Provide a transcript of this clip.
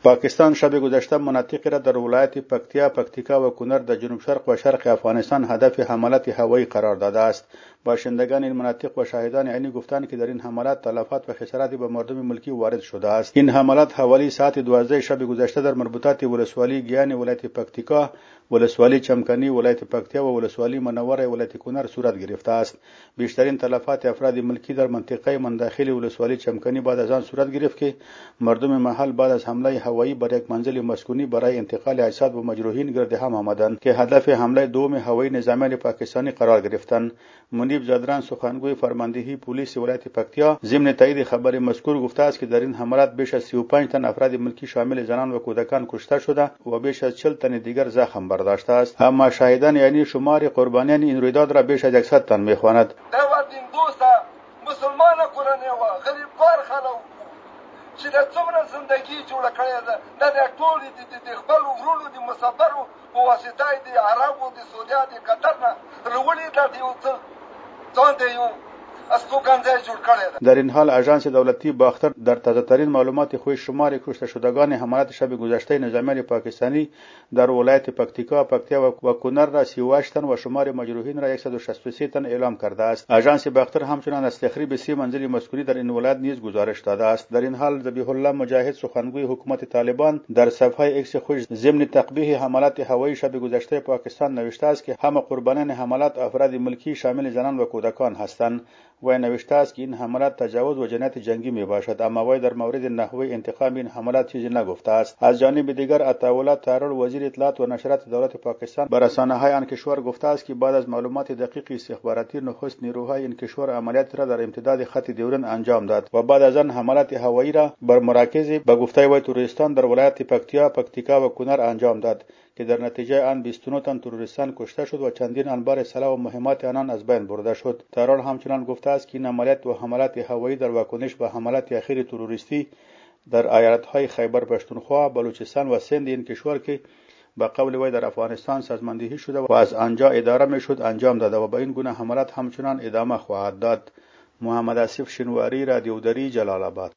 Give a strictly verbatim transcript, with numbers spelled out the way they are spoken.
پاکستان شب گذشته مناطقی را در ولایت پکتیا، پکتیکا و کنر در جنوب شرق و شرق افغانستان هدف حملات هوایی قرار داده است. باشندگان این مناطق و شاهدان عینی گفتند که در این حملات تلفات و خساراتی به مردم ملکی وارد شده است. این حملات حوالی ساعت دوازده شب گذشته در مربوطات ولسوالی گیان ولایت پکتیکا، ولسوالی چمکنی ولایت پکتیا و ولسوالی منوره ولایت کنر صورت گرفته است. بیشترین تلفات افراد ملکی در منطقه منداخل ولسوالی چمکنی بعد از آن صورت گرفت که مردم محل بعد از حمله هوایی بر یک منزل مسکونی برای انتقال اجساد و مجروحین گرد هم آمدند که هدف حمله دوم هوایی نظامیان پاکستانی قرار گرفتند. منیب زادران سخنگوی فرماندهی پلیس ولایت پکتیا ضمن تایید خبر مذکور گفته است که در این حملات بیش از سی و پنج تن افراد ملکی شامل زنان و کودکان کشته شده و بیش از چهل تن دیگر زخم برداشته است. اما شاهدان یعنی شمار قربانیان این رویداد را بیش از صد تن میخواند. مسلمان کورنۍ و غریب کار خلک چې د څومره زندگی جوړه کړې ده دا د ټول د خپل ورونو د مسافرو په واسطه د عربو د سعودیا د قطر نه راولي دا د یو څه ځان د یو در این حال آژانس دولتی باختر در تازه ترین معلومات خود شمار کشته شدگان حملات شب گذشته نظامیان پاکستانی در ولایت پکتیکا، پکتیا و کنر را سی و هشت تن و شمار مجروحین را صد و شصت و سه تن اعلام کرده است. آژانس باختر همچنان از تخریب سه منزل مسکونی در این ولایت نیز گزارش داده است. در این حال ذبیح الله مجاهد سخنگوی حکومت طالبان در صفحه ایکس خود ضمن تقبیح حملات هوایی شب گذشته پاکستان نوشته است که همه قربانیان حملات افراد ملکی شامل زنان و کودکان هستند. وی نوشته است که این حملات تجاوز و جنایت جنگی می باشد، اما وی در مورد نحوه انتقام این حملات چیزی نگفته است. از جانب دیگر عطاالله طاهر وزیر اطلاعات و نشریات دولت پاکستان بر رسانه‌های آن کشور گفته است که بعد از معلومات دقیق استخباراتی نخست نیروهای این کشور عملیات را در امتداد خط دیورن انجام داد و بعد از آن حملات هوایی را بر مراکز به گفته وی تروریستان در ولایت پکتیا، پکتیکا و کنر انجام داد که در نتیجه آن بیست و نه تن تروریستان کشته شد و چندین انبار سلاح و مهمات آنان از بین برده شد. طاهر همچنان گفته است که این عملیات و حملات هوایی در واکنش به حملات اخیر تروریستی در ایالت‌های خیبر پختونخوا، بلوچستان و سند این کشور که به قول وی در افغانستان سازماندهی شده و از آنجا اداره میشد انجام داده و به این گونه حملات همچنان ادامه خواهد داد. محمد آصف شنواری، رادیو دری، جلال آباد.